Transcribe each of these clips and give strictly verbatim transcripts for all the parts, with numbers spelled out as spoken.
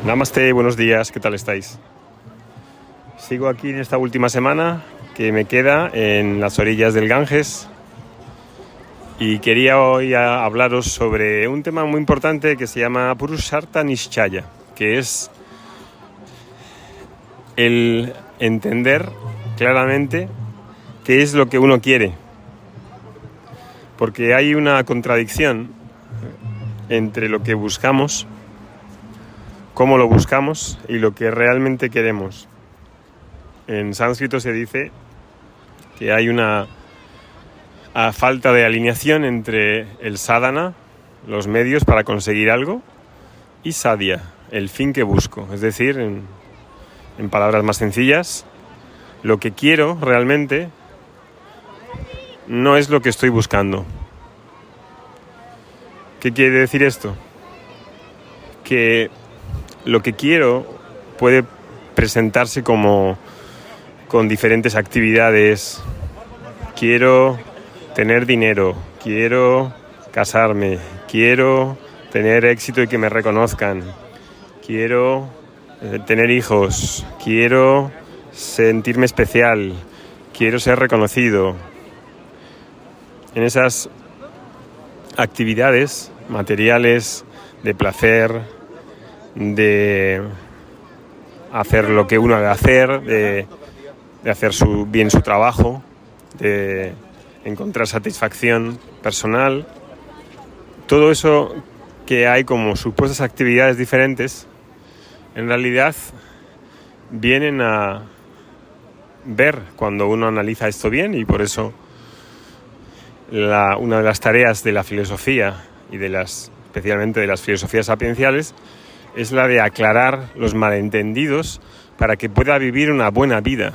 Namaste, buenos días, ¿qué tal estáis? Sigo aquí en esta última semana que me queda en las orillas del Ganges y quería hoy a hablaros sobre un tema muy importante que se llama Purushartha Nishchaya, que es el entender claramente qué es lo que uno quiere, porque hay una contradicción entre lo que buscamos, cómo lo buscamos y lo que realmente queremos. En sánscrito se dice que hay una a falta de alineación entre el sadhana, los medios para conseguir algo, y sadhya, el fin que busco. Es decir, en, en palabras más sencillas, lo que quiero realmente no es lo que estoy buscando. ¿Qué quiere decir esto? Que lo que quiero puede presentarse como con diferentes actividades. Quiero tener dinero, quiero casarme, quiero tener éxito y que me reconozcan, quiero eh, tener hijos, quiero sentirme especial, quiero ser reconocido. En esas actividades materiales de placer, de hacer lo que uno ha de hacer, de, de hacer su, bien su trabajo, de encontrar satisfacción personal. Todo eso que hay como supuestas actividades diferentes, en realidad vienen a ver cuando uno analiza esto bien, y por eso la, una de las tareas de la filosofía y de las, especialmente de las filosofías sapienciales, es la de aclarar los malentendidos para que pueda vivir una buena vida.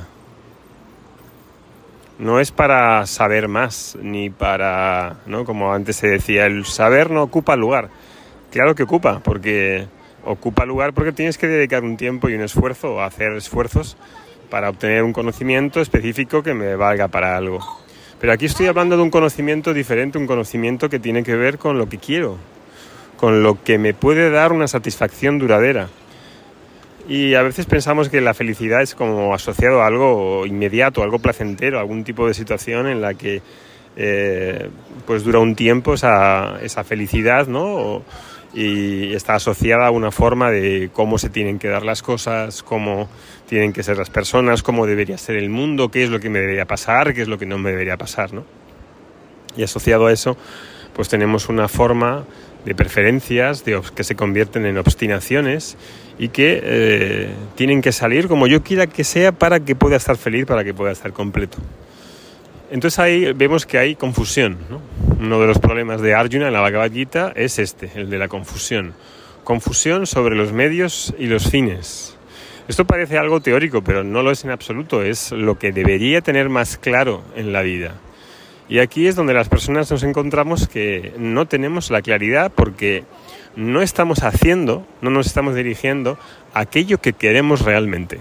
No es para saber más, ni para, ¿no? Como antes se decía, el saber no ocupa lugar. Claro que ocupa, porque ocupa lugar porque tienes que dedicar un tiempo y un esfuerzo, hacer esfuerzos para obtener un conocimiento específico que me valga para algo. Pero aquí estoy hablando de un conocimiento diferente, un conocimiento que tiene que ver con lo que quiero, con lo que me puede dar una satisfacción duradera. Y a veces pensamos que la felicidad es como asociado a algo inmediato, algo placentero, algún tipo de situación en la que eh, pues dura un tiempo esa, esa felicidad, ¿no? Y está asociada a una forma de cómo se tienen que dar las cosas, cómo tienen que ser las personas, cómo debería ser el mundo, qué es lo que me debería pasar, qué es lo que no me debería pasar, ¿no? Y asociado a eso, pues tenemos una forma de preferencias de, que se convierten en obstinaciones y que eh, tienen que salir como yo quiera que sea para que pueda estar feliz, para que pueda estar completo. Entonces ahí vemos que hay confusión, ¿no? Uno de los problemas de Arjuna en la Bhagavad Gita es este, el de la confusión. Confusión sobre los medios y los fines. Esto parece algo teórico, pero no lo es en absoluto, es lo que debería tener más claro en la vida. Y aquí es donde las personas nos encontramos que no tenemos la claridad porque no estamos haciendo, no nos estamos dirigiendo a aquello que queremos realmente.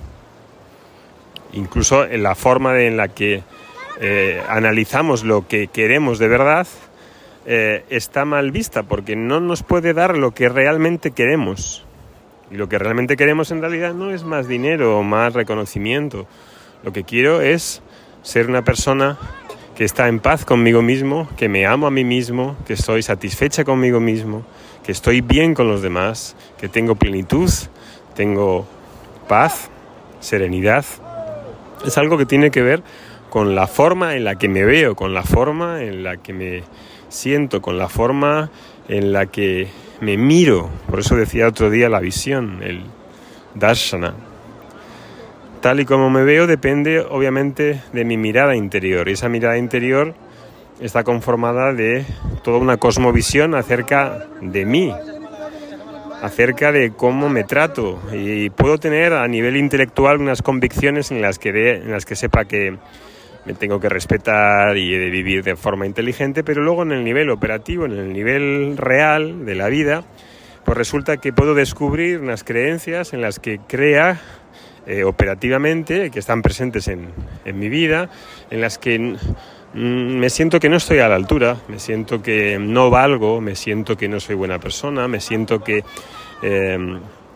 Incluso en la forma en la que eh, analizamos lo que queremos de verdad eh, está mal vista porque no nos puede dar lo que realmente queremos. Y lo que realmente queremos en realidad no es más dinero o más reconocimiento. Lo que quiero es ser una persona que está en paz conmigo mismo, que me amo a mí mismo, que estoy satisfecha conmigo mismo, que estoy bien con los demás, que tengo plenitud, tengo paz, serenidad. Es algo que tiene que ver con la forma en la que me veo, con la forma en la que me siento, con la forma en la que me miro. Por eso decía otro día la visión, el darshana. Tal y como me veo depende obviamente de mi mirada interior, y esa mirada interior está conformada de toda una cosmovisión acerca de mí, acerca de cómo me trato, y puedo tener a nivel intelectual unas convicciones en las que, de, en las que sepa que me tengo que respetar y he de vivir de forma inteligente, pero luego en el nivel operativo, en el nivel real de la vida, pues resulta que puedo descubrir unas creencias en las que crea Eh, operativamente, que están presentes en, en mi vida, en las que mm, me siento que no estoy a la altura, me siento que no valgo, me siento que no soy buena persona, me siento que eh,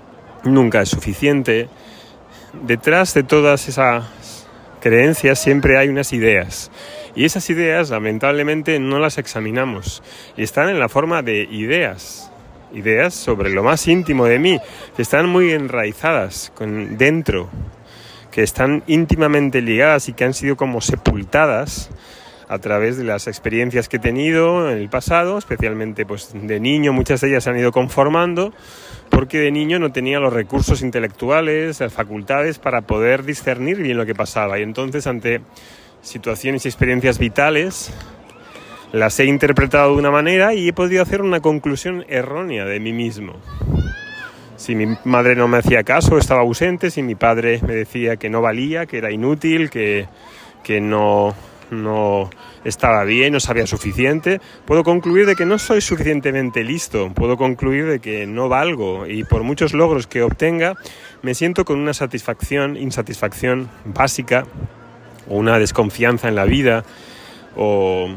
nunca es suficiente. Detrás de todas esas creencias siempre hay unas ideas. Y esas ideas, lamentablemente, no las examinamos. Y están en la forma de ideas. Ideas sobre lo más íntimo de mí, que están muy enraizadas con, dentro, que están íntimamente ligadas y que han sido como sepultadas a través de las experiencias que he tenido en el pasado, especialmente pues de niño. Muchas de ellas se han ido conformando porque de niño no tenía los recursos intelectuales, las facultades para poder discernir bien lo que pasaba. Y entonces, ante situaciones y experiencias vitales, las he interpretado de una manera y he podido hacer una conclusión errónea de mí mismo. Si mi madre no me hacía caso, estaba ausente; si mi padre me decía que no valía, que era inútil, que, que no, no estaba bien, no sabía suficiente, puedo concluir de que no soy suficientemente listo, puedo concluir de que no valgo, y por muchos logros que obtenga, me siento con una satisfacción, insatisfacción básica, o una desconfianza en la vida, o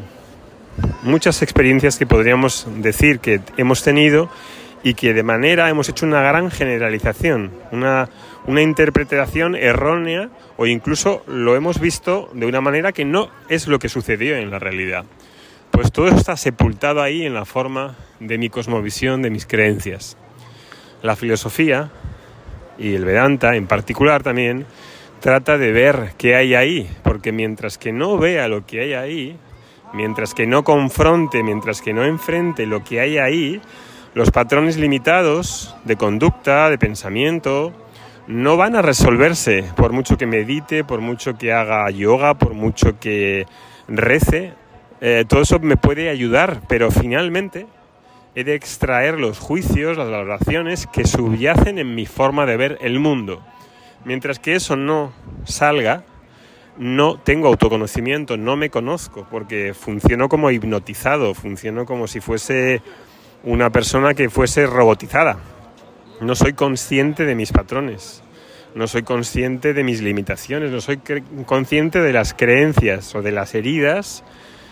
muchas experiencias que podríamos decir que hemos tenido y que de manera hemos hecho una gran generalización, una, una interpretación errónea, o incluso lo hemos visto de una manera que no es lo que sucedió en la realidad. Pues todo eso está sepultado ahí en la forma de mi cosmovisión, de mis creencias. La filosofía, y el Vedanta en particular también, trata de ver qué hay ahí, porque mientras que no vea lo que hay ahí, mientras que no confronte, mientras que no enfrente lo que hay ahí, los patrones limitados de conducta, de pensamiento, no van a resolverse, por mucho que medite, por mucho que haga yoga, por mucho que rece. Eh, todo eso me puede ayudar, pero finalmente he de extraer los juicios, las valoraciones que subyacen en mi forma de ver el mundo. Mientras que eso no salga, no tengo autoconocimiento, no me conozco, porque funciono como hipnotizado, funciono como si fuese una persona que fuese robotizada. No soy consciente de mis patrones, no soy consciente de mis limitaciones, no soy cre- consciente de las creencias o de las heridas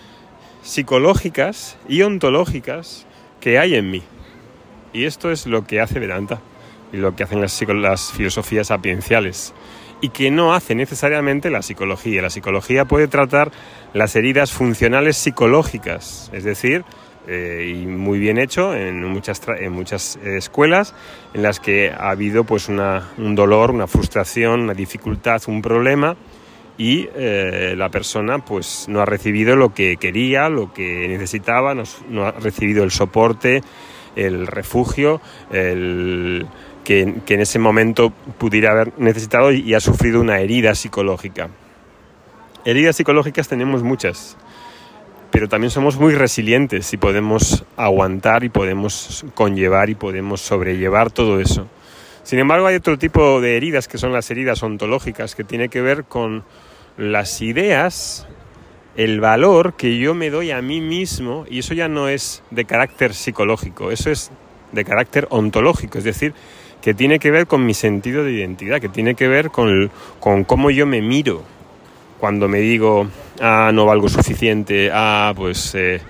psicológicas y ontológicas que hay en mí. Y esto es lo que hace Vedanta y lo que hacen las, las filosofías sapienciales, y que no hace necesariamente la psicología. La psicología puede tratar las heridas funcionales psicológicas, es decir, eh, y muy bien hecho en muchas, tra- en muchas escuelas en las que ha habido pues una, un dolor, una frustración, una dificultad, un problema, y eh, la persona pues no ha recibido lo que quería, lo que necesitaba, no, no ha recibido el soporte, el refugio, el Que, que en ese momento pudiera haber necesitado, y ha sufrido una herida psicológica. Heridas psicológicas tenemos muchas, pero también somos muy resilientes y podemos aguantar y podemos conllevar y podemos sobrellevar todo eso. Sin embargo, hay otro tipo de heridas que son las heridas ontológicas, que tiene que ver con las ideas, el valor que yo me doy a mí mismo, y eso ya no es de carácter psicológico, eso es de carácter ontológico, es decir, que tiene que ver con mi sentido de identidad, que tiene que ver con, con cómo yo me miro cuando me digo, ah, no valgo suficiente, ah, pues eh,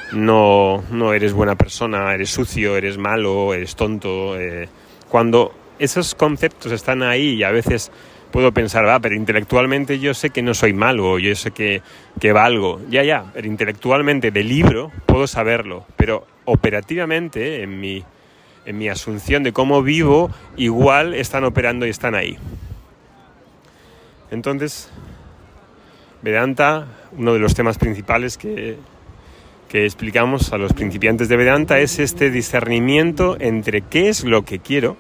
no, no eres buena persona, eres sucio, eres malo, eres tonto. Eh, cuando esos conceptos están ahí, y a veces puedo pensar, ah, pero intelectualmente yo sé que no soy malo, yo sé que, que valgo. Ya, ya, pero intelectualmente de libro puedo saberlo, pero operativamente en mi... en mi asunción de cómo vivo, igual están operando y están ahí. Entonces, Vedanta, uno de los temas principales que, que explicamos a los principiantes de Vedanta, es este discernimiento entre qué es lo que quiero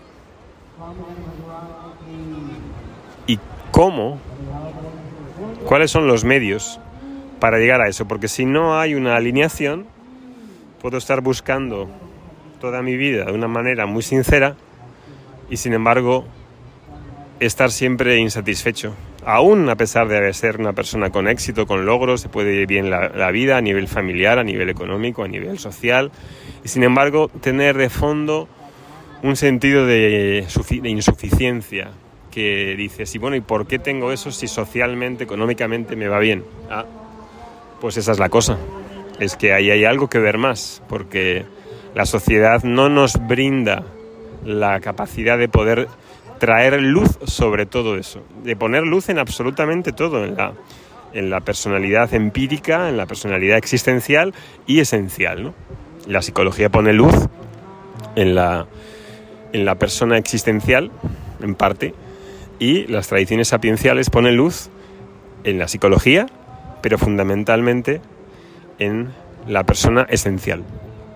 y cómo, cuáles son los medios para llegar a eso. Porque si no hay una alineación, puedo estar buscando toda mi vida de una manera muy sincera y sin embargo estar siempre insatisfecho, aún a pesar de ser una persona con éxito, con logros, se puede ir bien la, la vida a nivel familiar, a nivel económico, a nivel social, y sin embargo tener de fondo un sentido de, de insuficiencia que dices, y bueno, ¿y por qué tengo eso si socialmente, económicamente me va bien? Ah, pues esa es la cosa, es que ahí hay algo que ver más, porque la sociedad no nos brinda la capacidad de poder traer luz sobre todo eso, de poner luz en absolutamente todo, en la, en la personalidad empírica, en la personalidad existencial y esencial, ¿no? La psicología pone luz en la, en la persona existencial, en parte, y las tradiciones sapienciales ponen luz en la psicología, pero fundamentalmente en la persona esencial.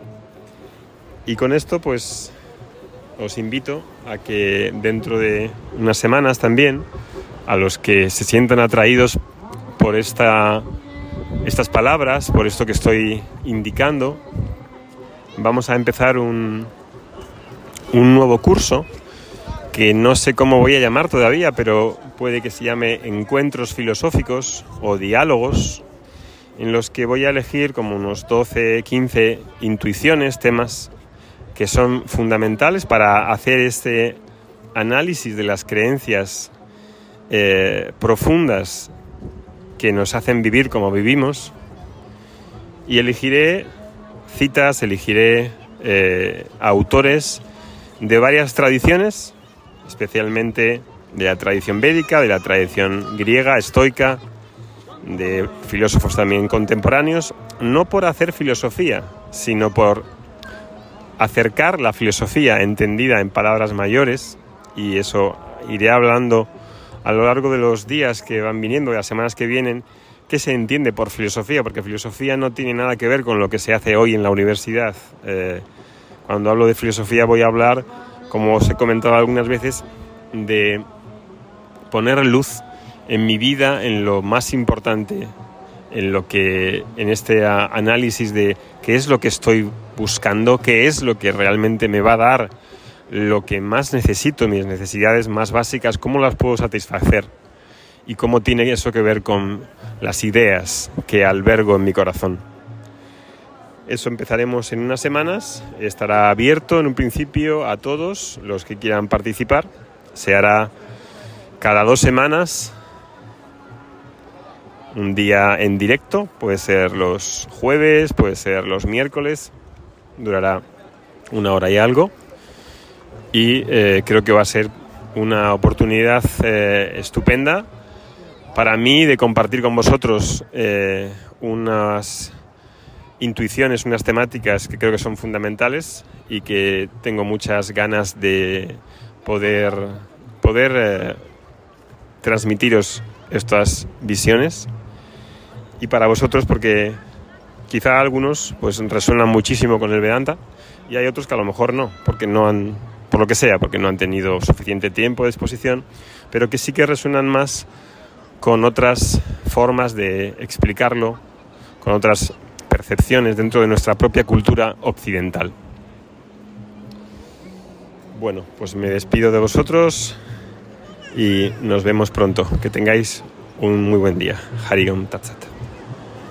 Y con esto, pues, os invito a que dentro de unas semanas también, a los que se sientan atraídos por esta, estas palabras, por esto que estoy indicando, vamos a empezar un, un nuevo curso que no sé cómo voy a llamar todavía, pero puede que se llame Encuentros Filosóficos o Diálogos, en los que voy a elegir como unos doce, quince intuiciones, temas que son fundamentales para hacer este análisis de las creencias eh, profundas que nos hacen vivir como vivimos, y elegiré citas, elegiré eh, autores de varias tradiciones, especialmente de la tradición védica, de la tradición griega, estoica, de filósofos también contemporáneos, no por hacer filosofía, sino por acercar la filosofía entendida en palabras mayores, y eso iré hablando a lo largo de los días que van viniendo, de las semanas que vienen, qué se entiende por filosofía, porque filosofía no tiene nada que ver con lo que se hace hoy en la universidad. Eh, cuando hablo de filosofía voy a hablar, como os he comentado algunas veces, de poner luz en mi vida, en lo más importante, en lo que, en este análisis de qué es lo que estoy buscando, qué es lo que realmente me va a dar lo que más necesito, mis necesidades más básicas, cómo las puedo satisfacer y cómo tiene eso que ver con las ideas que albergo en mi corazón. Eso empezaremos en unas semanas, estará abierto en un principio a todos los que quieran participar, se hará cada dos semanas, un día en directo, puede ser los jueves, puede ser los miércoles, durará una hora y algo, y eh, creo que va a ser una oportunidad eh, estupenda para mí de compartir con vosotros eh, unas intuiciones, unas temáticas que creo que son fundamentales y que tengo muchas ganas de poder, poder eh, transmitiros estas visiones, y para vosotros porque quizá algunos pues resuenan muchísimo con el Vedanta y hay otros que a lo mejor no, porque no han, por lo que sea, porque no han tenido suficiente tiempo de exposición, pero que sí que resuenan más con otras formas de explicarlo, con otras percepciones dentro de nuestra propia cultura occidental. Bueno, pues me despido de vosotros y nos vemos pronto. Que tengáis un muy buen día. Hari Om Tat Sat.